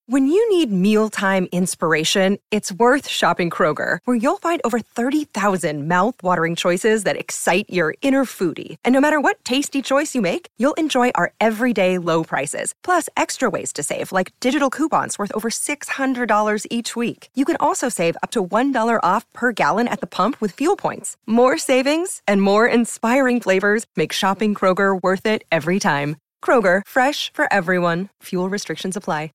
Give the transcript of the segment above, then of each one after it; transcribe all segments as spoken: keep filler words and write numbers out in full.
When you need mealtime inspiration, it's worth shopping Kroger, where you'll find over thirty thousand mouth-watering choices that excite your inner foodie. And no matter what tasty choice you make, you'll enjoy our everyday low prices, plus extra ways to save, like digital coupons worth over six hundred dollars each week. You can also save up to one dollar off per gallon at the pump with fuel points. More savings and more inspiring flavors make shopping Kroger worth it every time. Kroger, fresh for everyone. Fuel restrictions apply.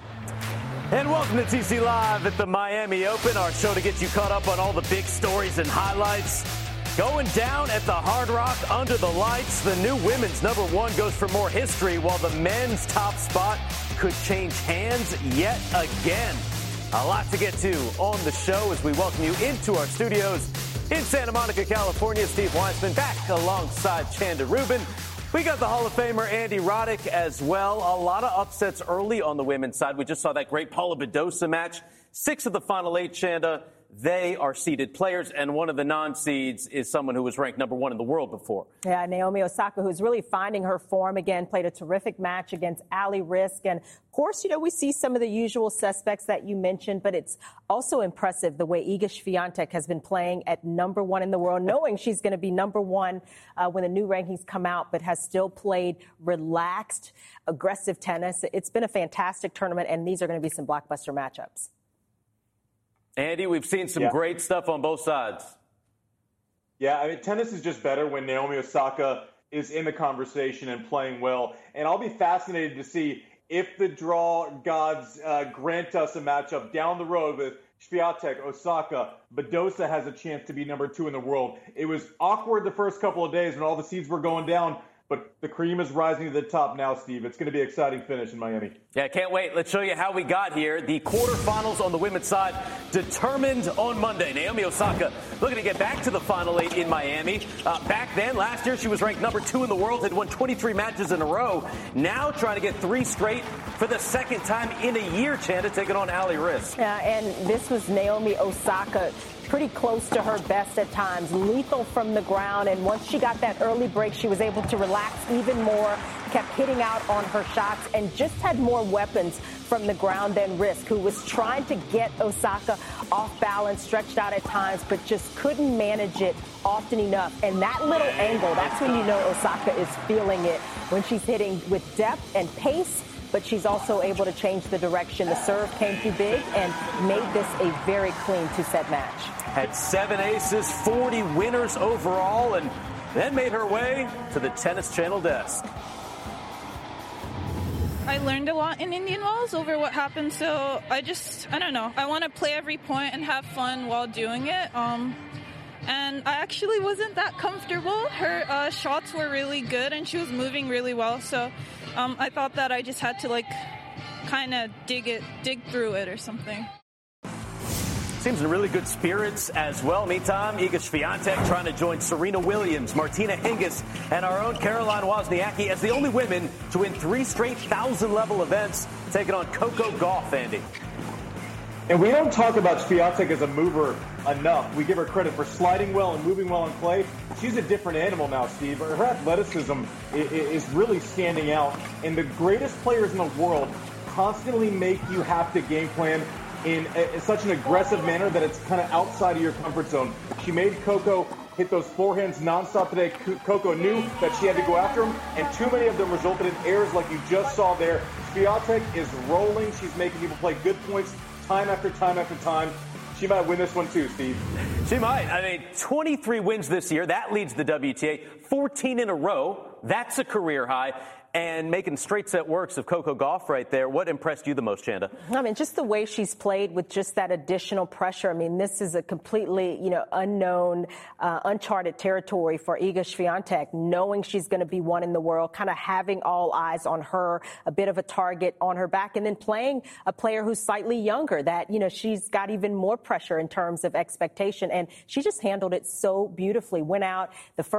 And welcome to T C Live at the Miami Open, our show to get you caught up on all the big stories and highlights. Going down at the Hard Rock under the lights, the new women's number one goes for more history, while the men's top spot could change hands yet again. A lot to get to on the show as we welcome you into our studios in Santa Monica, California. Steve Weissman back alongside Chanda Rubin. We got the Hall of Famer Andy Roddick as well. A lot of upsets early on the women's side. We just saw that great Paula Badosa match. Six of the final eight, Chanda, they are seeded players, and one of the non-seeds is someone who was ranked number one in the world before. Yeah, Naomi Osaka, who's really finding her form again, played a terrific match against Ali Risk. And, of course, you know, we see some of the usual suspects that you mentioned, but it's also impressive the way Iga Swiatek has been playing at number one in the world, knowing she's going to be number one uh, when the new rankings come out, but has still played relaxed, aggressive tennis. It's been a fantastic tournament, and these are going to be some blockbuster matchups. Andy, we've seen some yeah. great stuff on both sides. Yeah, I mean, tennis is just better when Naomi Osaka is in the conversation and playing well. And I'll be fascinated to see if the draw gods uh, grant us a matchup down the road with Swiatek, Osaka. Badosa has a chance to be number two in the world. It was awkward the first couple of days when all the seeds were going down, but the cream is rising to the top now, Steve. It's going to be an exciting finish in Miami. Yeah, can't wait. Let's show you how we got here. The quarterfinals on the women's side determined on Monday. Naomi Osaka looking to get back to the final eight in Miami. Uh, back then, last year, she was ranked number two in the world, had won twenty-three matches in a row. Now trying to get three straight for the second time in a year, Chanda, taking on Ali Risk. Yeah, and this was Naomi Osaka, pretty close to her best at times, lethal from the ground. And once she got that early break, she was able to relax even more, kept hitting out on her shots, and just had more weapons from the ground than Risk, who was trying to get Osaka off balance, stretched out at times, but just couldn't manage it often enough. And that little angle, that's when you know Osaka is feeling it, when she's hitting with depth and pace, but she's also able to change the direction. The serve came too big and made this a very clean two-set match. Had seven aces, forty winners overall, and then made her way to the Tennis Channel desk. I learned a lot in Indian Wells over what happened, so I just, I don't know. I want to play every point and have fun while doing it. Um, and I actually wasn't that comfortable. Her uh, shots were really good, and she was moving really well, so um, I thought that I just had to, like, kind of dig it, dig through it or something. Seems in really good spirits as well. Meantime, Iga Swiatek trying to join Serena Williams, Martina Hingis, and our own Caroline Wozniacki as the only women to win three straight thousand-level events, taking on Coco Gauff, Andy. And we don't talk about Swiatek as a mover enough. We give her credit for sliding well and moving well in play. She's a different animal now, Steve. Her athleticism is really standing out. And the greatest players in the world constantly make you have to game plan in a, such an aggressive manner that it's kind of outside of your comfort zone. She made Coco hit those forehands nonstop today. Coco knew that she had to go after them, and too many of them resulted in errors like you just saw there. Swiatek is rolling. She's making people play good points time after time after time. She might win this one too, Steve. She might. I mean, twenty-three wins this year. That leads the W T A. fourteen in a row. That's a career high. And making straight set works of Coco Gauff right there. What impressed you the most, Chanda? I mean, just the way she's played with just that additional pressure. I mean, this is a completely, you know, unknown, uh, uncharted territory for Iga Swiatek, knowing she's going to be one in the world, kind of having all eyes on her, a bit of a target on her back, and then playing a player who's slightly younger that, you know, she's got even more pressure in terms of expectation. And she just handled it so beautifully. Went out the first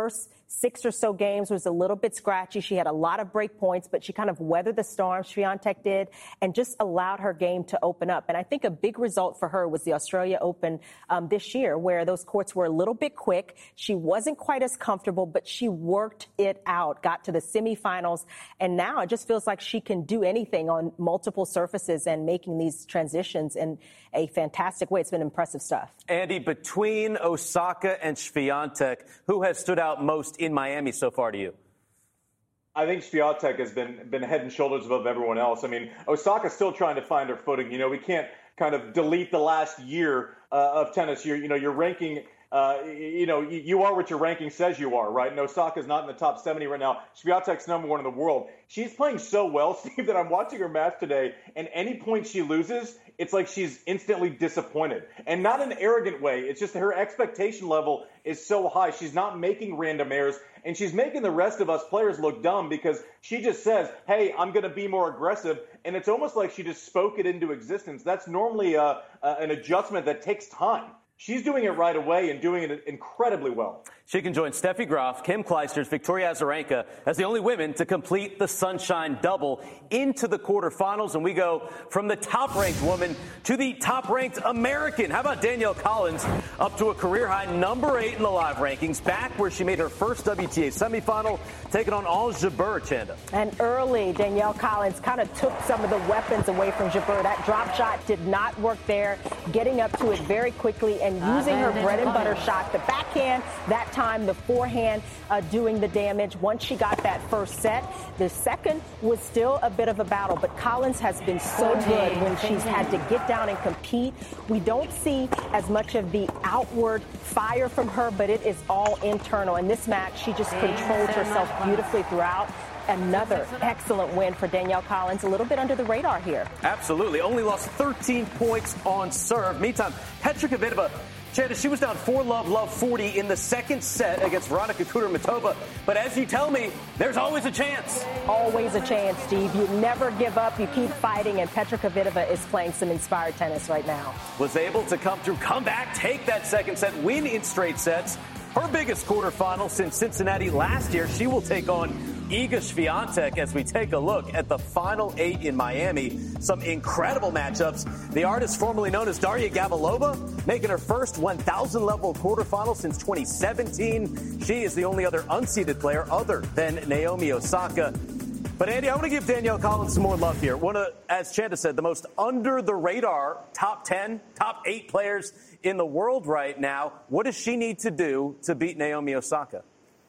six or so games was a little bit scratchy. She had a lot of break points, but she kind of weathered the storm, Swiatek did, and just allowed her game to open up. And I think a big result for her was the Australia Open um, this year, where those courts were a little bit quick. She wasn't quite as comfortable, but she worked it out, got to the semifinals, and now it just feels like she can do anything on multiple surfaces and making these transitions in a fantastic way. It's been impressive stuff. Andy, between Osaka and Swiatek, who has stood out most in Miami so far to you? I think Swiatek has been been head and shoulders above everyone else. I mean, Osaka's still trying to find her footing. You know, we can't kind of delete the last year uh, of tennis. You're, you know, you're ranking. Uh, you know, you, you are what your ranking says you are, right? And Osaka's not in the top seventy right now. Swiatek's number one in the world. She's playing so well, Steve, that I'm watching her match today, and any point she loses, it's like she's instantly disappointed. And not in an arrogant way. It's just her expectation level is so high. She's not making random errors, and she's making the rest of us players look dumb because she just says, hey, I'm going to be more aggressive. And it's almost like she just spoke it into existence. That's normally uh, uh, an adjustment that takes time. She's doing it right away and doing it incredibly well. She can join Steffi Graf, Kim Clijsters, Victoria Azarenka as the only women to complete the Sunshine Double into the quarterfinals. And we go from the top-ranked woman to the top-ranked American. How about Danielle Collins, up to a career-high number eight in the live rankings, back where she made her first W T A semifinal, taking on Ons Jabeur, Chanda. And early, Danielle Collins kind of took some of the weapons away from Jabeur. That drop shot did not work there, getting up to it very quickly and using her bread and butter shot, the backhand, that time the forehand uh, doing the damage. Once she got that first set, the second was still a bit of a battle, but Collins has been so good when she's had to get down and compete. We don't see as much of the outward fire from her, but it is all internal. In this match, she just controlled herself beautifully throughout. Another excellent win for Danielle Collins, a little bit under the radar here. Absolutely. Only lost thirteen points on serve. Meantime, Petra Kvitova, Chanda, she was down four love, love forty in the second set against Veronika Kudermetova. But as you tell me, there's always a chance. Always a chance, Steve. You never give up. You keep fighting, and Petra Kvitova is playing some inspired tennis right now. Was able to come through, come back, take that second set, win in straight sets. Her biggest quarterfinal since Cincinnati last year. She will take on Iga Swiatek as we take a look at the final eight in Miami. Some incredible matchups. The artist formerly known as Daria Gavrilova making her first one thousand level quarterfinal since twenty seventeen. She is the only other unseeded player other than Naomi Osaka. But, Andy, I want to give Danielle Collins some more love here. One of, as Chanda said, the most under-the-radar top ten, top eight players in the world right now. What does she need to do to beat Naomi Osaka?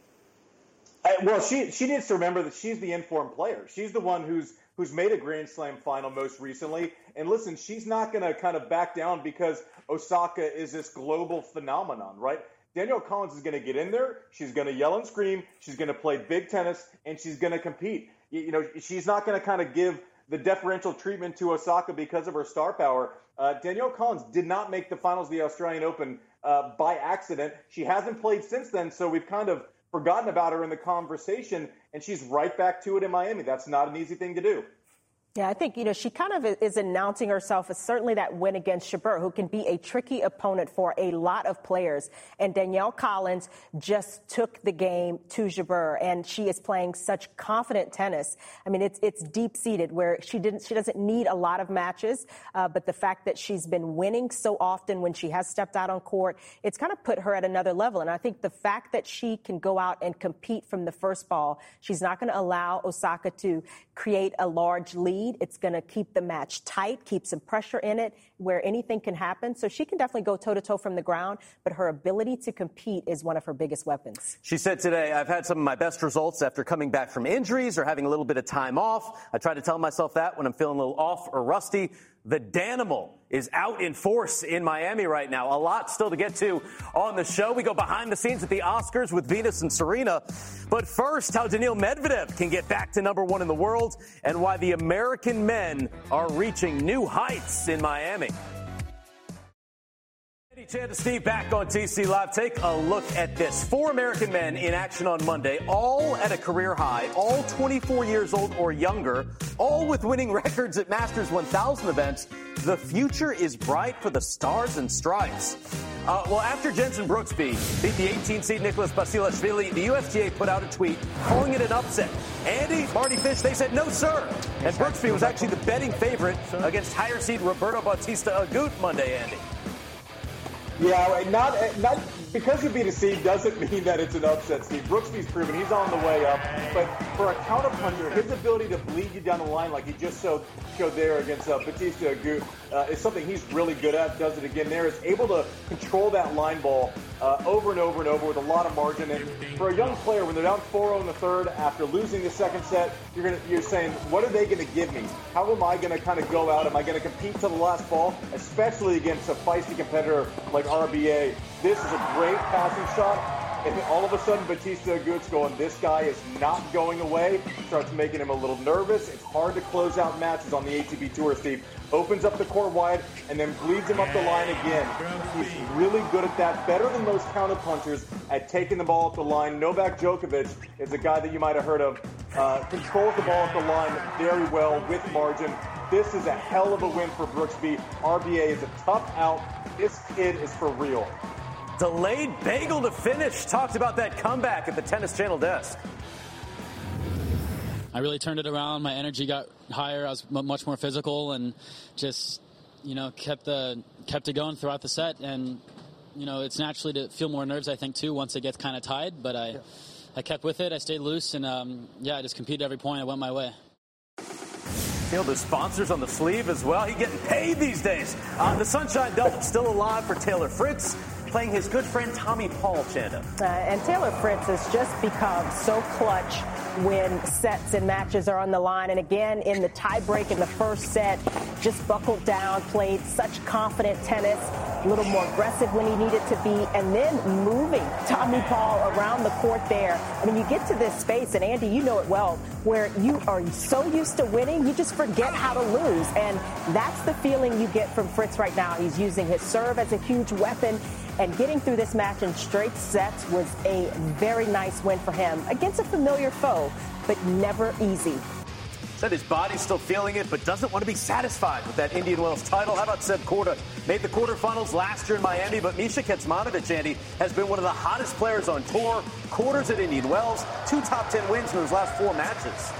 Uh, well, she she needs to remember that she's the informed player. She's the one who's who's made a Grand Slam final most recently. And listen, she's not going to kind of back down because Osaka is this global phenomenon, right? Danielle Collins is going to get in there. She's going to yell and scream. She's going to play big tennis, and she's going to compete. You, you know, she's not going to kind of give the deferential treatment to Osaka because of her star power. Uh, Danielle Collins did not make the finals of the Australian Open uh, by accident. She hasn't played since then, so we've kind of forgotten about her in the conversation, and she's right back to it in Miami. That's not an easy thing to do. Yeah, I think, you know, she kind of is announcing herself as certainly that win against Jabeur, who can be a tricky opponent for a lot of players. And Danielle Collins just took the game to Jabeur, and she is playing such confident tennis. I mean, it's it's deep-seated where she didn't she doesn't need a lot of matches, uh, but the fact that she's been winning so often when she has stepped out on court, it's kind of put her at another level. And I think the fact that she can go out and compete from the first ball, she's not going to allow Osaka to create a large lead. It's going to keep the match tight, keep some pressure in it where anything can happen. So she can definitely go toe-to-toe from the ground, but her ability to compete is one of her biggest weapons. She said today, I've had some of my best results after coming back from injuries or having a little bit of time off. I try to tell myself that when I'm feeling a little off or rusty. The Danimal is out in force in Miami right now. A lot still to get to on the show. We go behind the scenes at the Oscars with Venus and Serena. But first, how Daniil Medvedev can get back to number one in the world and why the American men are reaching new heights in Miami. Chanda Steve back on T C Live. Take a look at this. Four American men in action on Monday, all at a career high, all twenty-four years old or younger, all with winning records at Masters one thousand events. The future is bright for the Stars and Stripes. Uh, well, after Jenson Brooksby beat the eighteen seed Nicholas Basilashvili, the U S G A put out a tweet calling it an upset. Andy, Marty Fish, they said no, sir. And Brooksby was actually the betting favorite against higher seed Roberto Bautista Agut Monday, Andy. Yeah, not not because you beat a seed doesn't mean that it's an upset, Steve. Brooksby's proven he's on the way up, but for a counterpuncher, his ability to bleed you down the line like he just showed, showed there against uh, Bautista Agut uh, is something he's really good at. Does it again there. Is able to control that line ball uh, over and over and over with a lot of margin. And for a young player, when they're down four oh in the third after losing the second set, you're gonna you're saying, what are they going to give me? How am I going to kind of go out? Am I going to compete to the last ball, especially against a feisty competitor like R B A? This is a great passing shot, and all of a sudden Bautista Agut's going, this guy is not going away. Starts making him a little nervous. It's hard to close out matches on the A T P Tour, Steve. Opens up the court wide and then bleeds him up the line again. He's really good at that, better than most counterpunchers at taking the ball up the line. Novak Djokovic is a guy that you might have heard of. Uh, controls the ball up the line very well with margin. This is a hell of a win for Brooksby. R B A is a tough out. This kid is for real. Delayed bagel to finish. Talked about that comeback at the Tennis Channel desk. I really turned it around. My energy got higher. I was m- much more physical and just, you know, kept the kept it going throughout the set. And, you know, it's naturally to feel more nerves, I think, too, once it gets kind of tied. But I, yeah. I kept with it. I stayed loose. And, um, yeah, I just competed every point. I went my way. You know, the sponsors on the sleeve as well. He's getting paid these days. Uh, the Sunshine Double still alive for Taylor Fritz, playing his good friend Tommy Paul, Chanda. Uh, and Taylor Fritz has just become so clutch when sets and matches are on the line. And again, in the tiebreak in the first set, just buckled down, played such confident tennis, a little more aggressive when he needed to be, and then moving Tommy Paul around the court there. I mean, you get to this space, and Andy, you know it well, where you are so used to winning, you just forget how to lose. And that's the feeling you get from Fritz right now. He's using his serve as a huge weapon. And getting through this match in straight sets was a very nice win for him against a familiar foe, but never easy. Said his body's still feeling it, but doesn't want to be satisfied with that Indian Wells title. How about Seb Korda? Made the quarterfinals last year in Miami, but Misha Kecmanovic, Andy, has been one of the hottest players on tour. Quarters at Indian Wells, two top ten wins in his last four matches.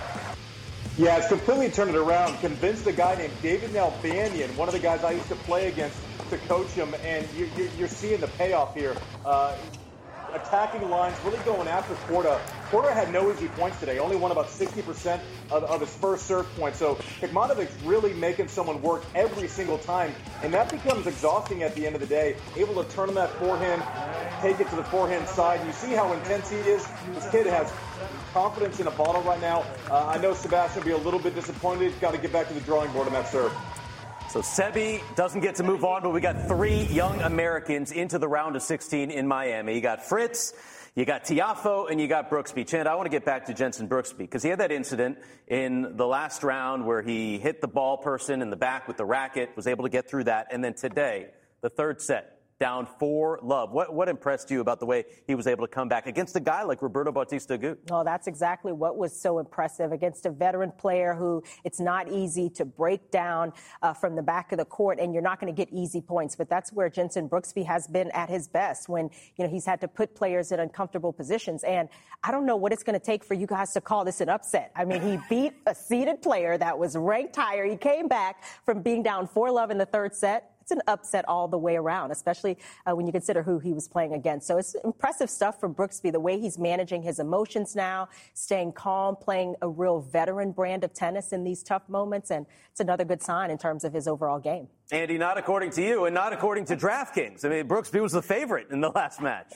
Yeah, it's completely turned it around. Convinced a guy named David Nalbandian, one of the guys I used to play against, to coach him, and you, you, you're seeing the payoff here. Uh, attacking lines, really going after Korda. Korda had no easy points today, only won about sixty percent of, of his first serve points. So Kecmanovic's really making someone work every single time, and that becomes exhausting at the end of the day. Able to turn on that forehand, take it to the forehand side. You see how intense he is. This kid has confidence in a bottle right now. Uh, I know Sebastian will be a little bit disappointed. Got to get back to the drawing board on that serve. So Sebi doesn't get to move on, but we got three young Americans into the round of sixteen in Miami. You got Fritz, you got Tiafoe, and you got Brooksby. Chanda, I want to get back to Jenson Brooksby because he had that incident in the last round where he hit the ball person in the back with the racket, was able to get through that. And then today, the third set, down four love. What what impressed you about the way he was able to come back against a guy like Roberto Bautista Agut? Well, that's exactly what was so impressive against a veteran player who it's not easy to break down uh, from the back of the court, and you're not going to get easy points. But that's where Jenson Brooksby has been at his best when, you know, he's had to put players in uncomfortable positions. And I don't know what it's going to take for you guys to call this an upset. I mean, he beat a seeded player that was ranked higher. He came back from being down four love in the third set. It's an upset all the way around, especially uh, when you consider who he was playing against. So it's impressive stuff from Brooksby, the way he's managing his emotions now, staying calm, playing a real veteran brand of tennis in these tough moments. And it's another good sign in terms of his overall game. Andy, not according to you and not according to DraftKings. I mean, Brooksby was the favorite in the last match.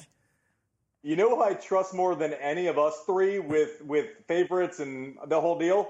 You know who I trust more than any of us three with, with favorites and the whole deal?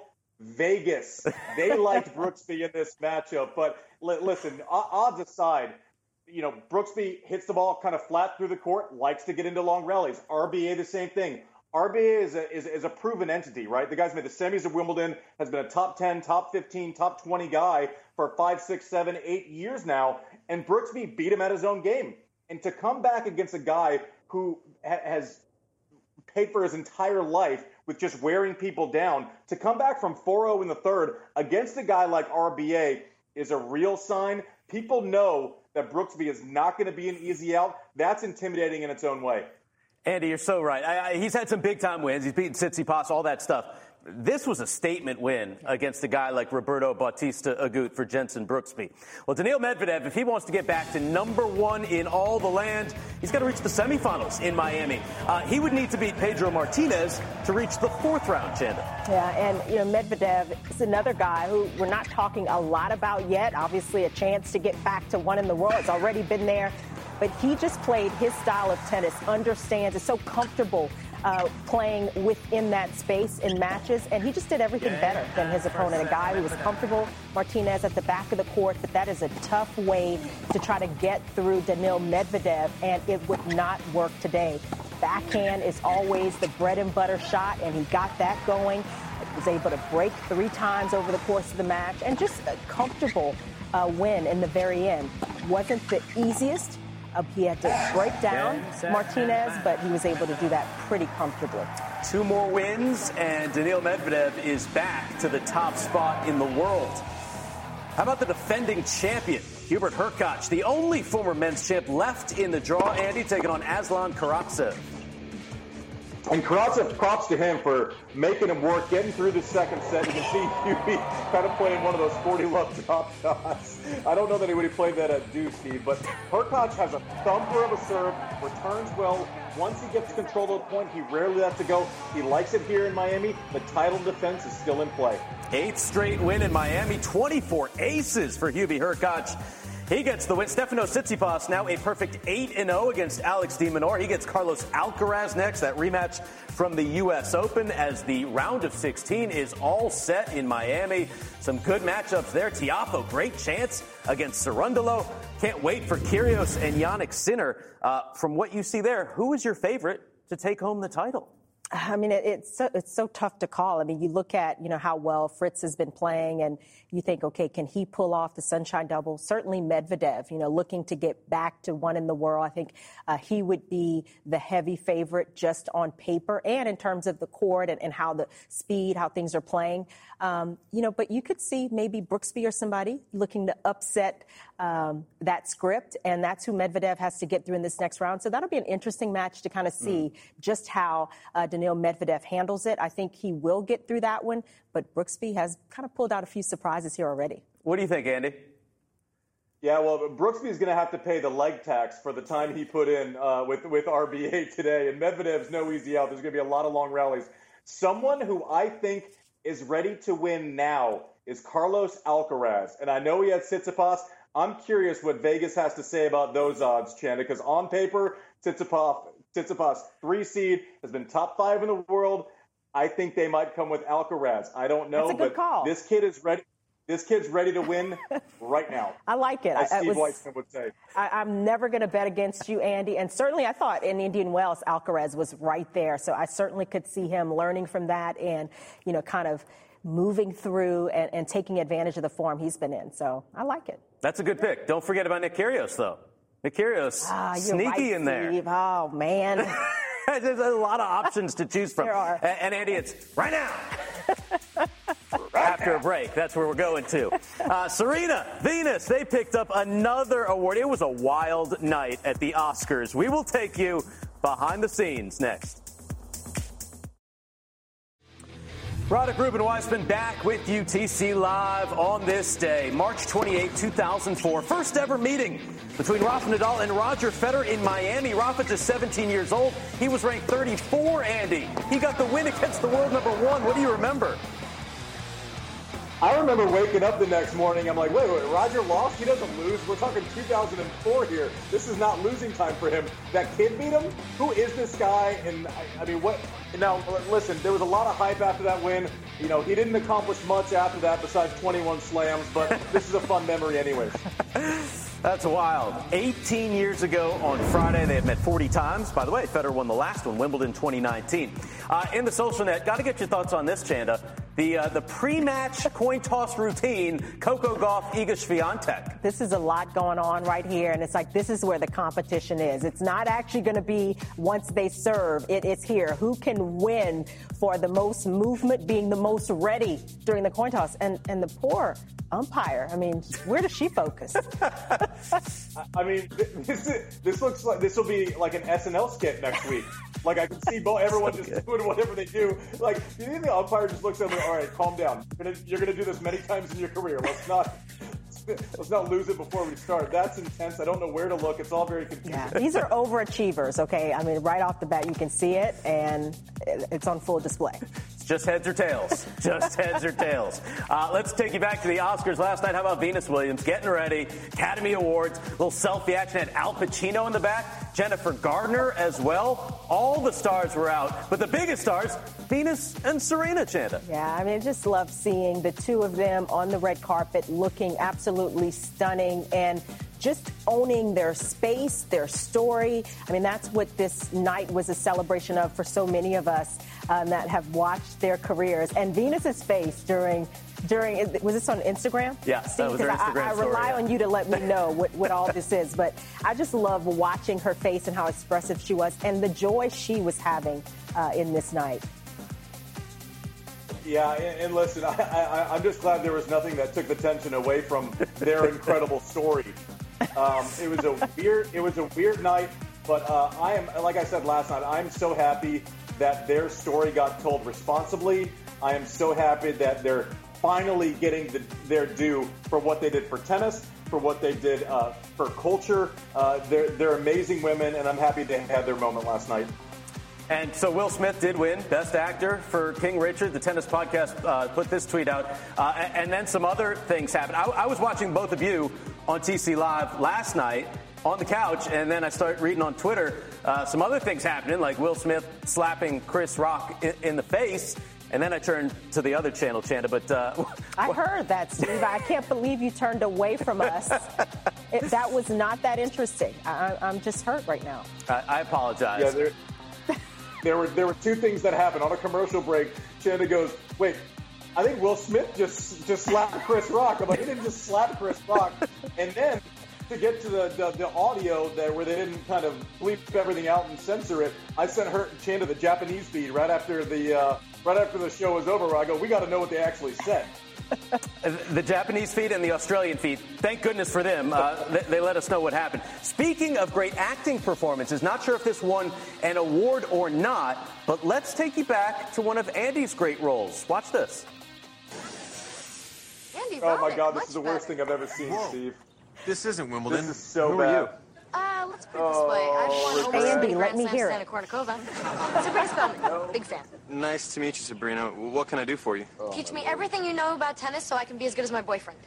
Vegas. They liked Brooksby in this matchup. But li- listen, odds aside, you know, Brooksby hits the ball kind of flat through the court, likes to get into long rallies. R B A, the same thing. R B A is a, is, is a proven entity, right? The guy's made the semis of Wimbledon, has been a top ten, top fifteen, top twenty guy for five, six, seven, eight years now. And Brooksby beat him at his own game. And to come back against a guy who ha- has paid for his entire life with just wearing people down, to come back from four oh in the third against a guy like R B A is a real sign. People know that Brooksby is not going to be an easy out. That's intimidating in its own way. Andy, you're so right. I, I, he's had some big-time wins. He's beaten Tsitsipas, all that stuff. This was a statement win against a guy like Roberto Bautista Agut for Jenson Brooksby. Well, Daniil Medvedev, if he wants to get back to number one in all the land, he's got to reach the semifinals in Miami. Uh, he would need to beat Pedro Martinez to reach the fourth round, Chanda. Yeah, and, you know, Medvedev is another guy who we're not talking a lot about yet. Obviously, a chance to get back to one in the world. It's already been there. But he just played his style of tennis, understands, is so comfortable uh, playing within that space in matches, and he just did everything better than his opponent, a guy who was comfortable. Martinez at the back of the court, but that is a tough way to try to get through Daniil Medvedev, and it would not work today. Backhand is always the bread and butter shot, and he got that going. He was able to break three times over the course of the match, and just a comfortable uh, win in the very end. Wasn't the easiest. Uh, he had to break down Martinez, but he was able to do that pretty comfortably. Two more wins, and Daniil Medvedev is back to the top spot in the world. How about the defending champion, Hubert Hurkacz, the only former men's champ left in the draw, Andy, taking on Aslan Karatsev. And Karatsev, props to him for making him work, getting through the second set. You can see Hubie kind of playing one of those forty love drop shots. I don't know that he would have played that at deuce, Steve, but Hurkacz has a thumper of a serve, returns well. Once he gets control of the point, he rarely lets it go. He likes it here in Miami. The title defense is still in play. Eighth straight win in Miami, twenty-four aces for Hubie Hurkacz. He gets the win. Stefanos Tsitsipas now a perfect eight and oh against Alex de Minaur. He gets Carlos Alcaraz next. That rematch from the U S Open as the round of sixteen is all set in Miami. Some good matchups there. Tiafoe, great chance against Cerundolo. Can't wait for Kyrgios and Jannik Sinner. Uh, from what you see there, who is your favorite to take home the title? I mean, it, it's so, it's so tough to call. I mean, you look at, you know, how well Fritz has been playing and you think, okay, can he pull off the Sunshine Double? Certainly Medvedev, you know, looking to get back to one in the world. I think uh, he would be the heavy favorite just on paper and in terms of the court and, and how the speed, how things are playing. Um, you know, but you could see maybe Brooksby or somebody looking to upset um, that script, and that's who Medvedev has to get through in this next round. So that'll be an interesting match to kind of see mm. just how uh, Daniil Medvedev handles it. I think he will get through that one, but Brooksby has kind of pulled out a few surprises here already. What do you think, Andy? Yeah, well, Brooksby is going to have to pay the leg tax for the time he put in uh, with, with R B A today, and Medvedev's no easy out. There's going to be a lot of long rallies. Someone who I think is ready to win now is Carlos Alcaraz, and I know he had Tsitsipas. I'm curious what Vegas has to say about those odds, Chanda, because on paper, Tsitsipas, Tsitsipas, three seed, has been top five in the world. I think they might come with Alcaraz. I don't know, That's a good but call. this kid is ready. This kid's ready to win right now. I like it. As I, Steve was, Weitzman would say. I, I'm never going to bet against you, Andy. And certainly I thought in Indian Wells, Alcaraz was right there. So I certainly could see him learning from that and, you know, kind of moving through and, and taking advantage of the form he's been in. So I like it. That's a good pick. Don't forget about Nick Kyrgios, though. Nick Kyrgios, ah, sneaky right, in there. Steve. Oh, man. There's a lot of options to choose from. There are. And, and Andy, it's right now. After a break, that's where we're going to. Uh, Serena, Venus, they picked up another award. It was a wild night at the Oscars. We will take you behind the scenes next. Roddick Rubin Weissman back with U T C Live on this day, March twenty-eighth, two thousand four. First ever meeting between Rafa Nadal and Roger Federer in Miami. Rafa just seventeen years old. He was ranked thirty-four, Andy. He got the win against the world number one. What do you remember? I remember waking up the next morning. I'm like, wait, wait, Roger lost? He doesn't lose. We're talking two thousand four here. This is not losing time for him. That kid beat him? Who is this guy? And, I, I mean, what? Now, listen, there was a lot of hype after that win. You know, he didn't accomplish much after that besides twenty-one slams, but this is a fun memory anyways. That's wild. eighteen years ago on Friday, they had met forty times. By the way, Federer won the last one, Wimbledon twenty nineteen. Uh, in the social net, got to get your thoughts on this, Chanda. The uh, the pre-match coin toss routine, Coco Gauff, Iga Swiatek. This is a lot going on right here, and it's like this is where the competition is. It's not actually going to be once they serve. It is here. Who can win for the most movement, being the most ready during the coin toss? And and the poor umpire. I mean, where does she focus? I mean, this is, this looks like this will be like an S N L skit next week. Like, I can see both, everyone so just good. doing whatever they do. Like, do you think the umpire just looks at me, all right, calm down. You're gonna, you're gonna do this many times in your career. Let's not let's not lose it before we start. That's intense. I don't know where to look. It's all very confusing. Yeah, these are overachievers, okay? I mean, right off the bat, you can see it, and it's on full display. Just heads or tails. Just heads or tails. Uh, let's take you back to the Oscars last night. How about Venus Williams getting ready? Academy Awards. Little selfie action. Had Al Pacino in the back. Jennifer Gardner as well. All the stars were out. But the biggest stars, Venus and Serena, Chanda. Yeah, I mean, I just love seeing the two of them on the red carpet looking absolutely stunning and just owning their space, their story. I mean, that's what this night was a celebration of for so many of us um, that have watched their careers. And Venus's face during, during was this on Instagram? Yeah, Steve, that was her Instagram I, I story, rely yeah. on you to let me know what, what all this is. But I just love watching her face and how expressive she was and the joy she was having uh, in this night. Yeah, and, and listen, I, I, I'm just glad there was nothing that took the tension away from their incredible story. Um, it was a weird, it was a weird night, but uh, I am, like I said last night, I'm so happy that their story got told responsibly. I am so happy that they're finally getting the, their due for what they did for tennis, for what they did uh, for culture. Uh, they're, they're amazing women, and I'm happy they had their moment last night. And so Will Smith did win Best Actor for King Richard. The Tennis Podcast uh, put this tweet out. Uh, and, and then some other things happened. I, I was watching both of you on T C Live last night on the couch, and then I started reading on Twitter uh, some other things happening, like Will Smith slapping Chris Rock in, in the face. And then I turned to the other channel, Chanda, but... Uh, I heard that, Steve. I can't believe you turned away from us. It, that was not that interesting. I, I'm just hurt right now. I, I apologize. Yeah, there, there were there were two things that happened. On a commercial break, Chanda goes, wait, I think Will Smith just just slapped Chris Rock. I'm like, he didn't just slap Chris Rock. And then to get to the, the, the audio there where they didn't kind of bleep everything out and censor it, I sent her Chanda the Japanese feed right after the uh, right after the show was over, where I go, we got to know what they actually said. The Japanese feed and the Australian feed, thank goodness for them. Uh, they, they let us know what happened. Speaking of great acting performances, not sure if this won an award or not, but let's take you back to one of Andy's great roles. Watch this. Andy, oh my God, this much is the worst better. thing I've ever seen, Whoa. Steve. This isn't Wimbledon. This is so Who bad. are you? Uh, let's put it this way. I've won Oh, almost Andy, three let Grand me Slams hear Santa it. Cornicova. Sabrina Spellman, big fan. Nice to meet you, Sabrina. What can I do for you? Teach me everything you know about tennis so I can be as good as my boyfriend.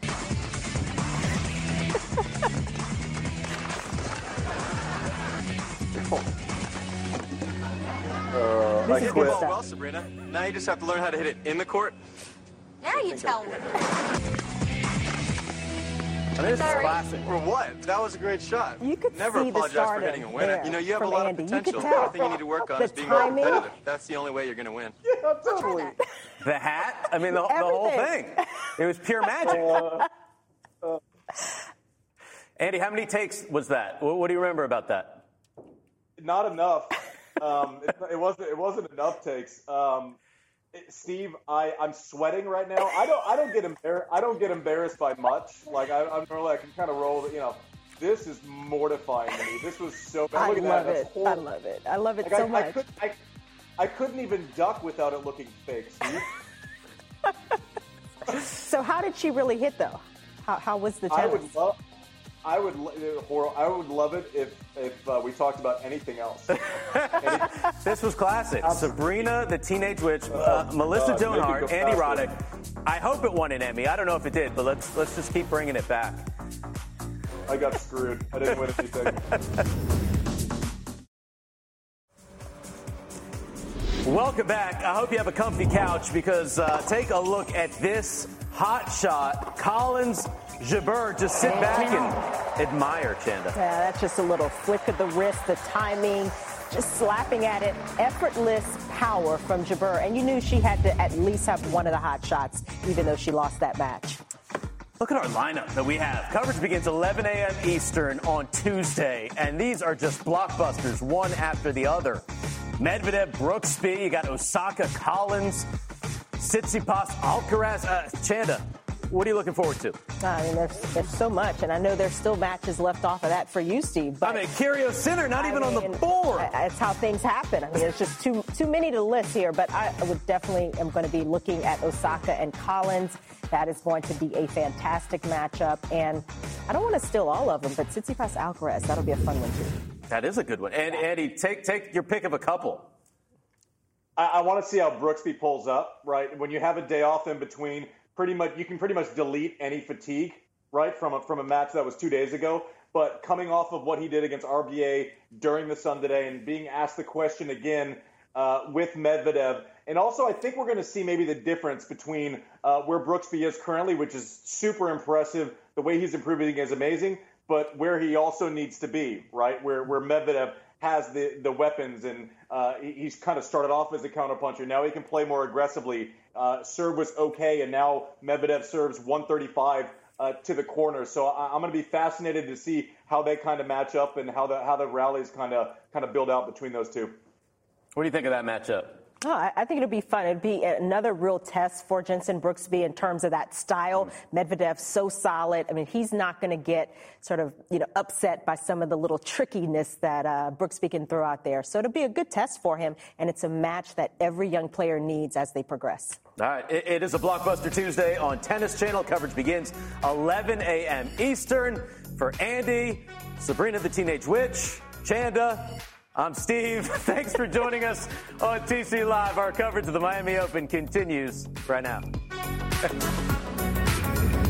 Uh, This I is quit. good Oh, stuff. well, Sabrina. Now you just have to learn how to hit it in the court. Now you tell me. I mean, this is Sorry. classic. Or what? That was a great shot. You could Never see the apologize start for hitting a of winner. there You know, you have from a lot Andy. of You could potential. tell. The thing you need to work on The is being more timing. competitive. That's the only way you're going to win. Yeah, totally. The hat, I mean, the, the whole thing. Everything. It was pure magic. Uh, uh, Andy, how many takes was that? What, what do you remember about that? not enough. Um, it, it wasn't. It wasn't enough takes. Um, it- Steve, I, I'm sweating right now. I don't. I don't get embarrassed. I don't get embarrassed by much. Like I, I'm really. I can kind of roll. You know, this is mortifying to me. This was so bad. I Look at love that. That's it. I horrible. love it. I love it Like, so I, much. I, could, I, I couldn't even duck without it looking fake, Steve. So how did she really hit, though? How, how was the I tennis? would love. I would. lo- uh, hor- I would love it if if uh, we talked about anything else. Any- This was classic. Sabrina, the Teenage Witch, uh, Melissa God, Joan make it Hart, go Andy faster. Roddick. I hope it won an Emmy. I don't know if it did, but let's let's just keep bringing it back. I got screwed. I didn't win anything. Welcome back. I hope you have a comfy couch because uh, take a look at this hot shot. Collins Jabeur. Just sit back and admire, Chanda. Yeah, that's just a little flick of the wrist, the timing, just slapping at it. Effortless power from Jabeur. And you knew she had to at least have one of the hot shots, even though she lost that match. Look at our lineup that we have. Coverage begins eleven a.m. Eastern on Tuesday, and these are just blockbusters, one after the other. Medvedev, Brooksby, you got Osaka, Collins, Tsitsipas, Alcaraz, uh, Chanda. What are you looking forward to? I mean, there's, there's so much, and I know there's still matches left off of that for you, Steve. But I mean, Kyrgios Sinner, not I even mean, on the board. That's how things happen. I mean, it's just too too many to list here, but I would definitely am going to be looking at Osaka and Collins. That is going to be a fantastic matchup, and I don't want to steal all of them, but Tsitsipas, Alcaraz, that'll be a fun one, too. That is a good one. And, Andy, take take your pick of a couple. I, I want to see how Brooksby pulls up, right? When you have a day off in between, pretty much you can pretty much delete any fatigue, right, from a, from a match that was two days ago. But coming off of what he did against R B A during the sun today and being asked the question again uh, with Medvedev, and also I think we're going to see maybe the difference between uh, where Brooksby is currently, which is super impressive. The way he's improving is amazing, but where he also needs to be, right, where where Medvedev has the, the weapons, and uh, he's kind of started off as a counterpuncher. Now he can play more aggressively. Uh, serve was okay, and now Medvedev serves one thirty-five uh, to the corner. So I, I'm going to be fascinated to see how they kind of match up and how the how the rallies kind of kind of build out between those two. What do you think of that matchup? Oh, I think it'll be fun. It'll be another real test for Jenson Brooksby in terms of that style. Mm-hmm. Medvedev's so solid. I mean, he's not going to get sort of, you know, upset by some of the little trickiness that uh, Brooksby can throw out there. So it'll be a good test for him, and it's a match that every young player needs as they progress. All right, it, it is a Blockbuster Tuesday on Tennis Channel. Coverage begins eleven a.m. Eastern. For Andy, Sabrina the Teenage Witch, Chanda, I'm Steve. Thanks for joining us on T C Live. Our coverage of the Miami Open continues right now.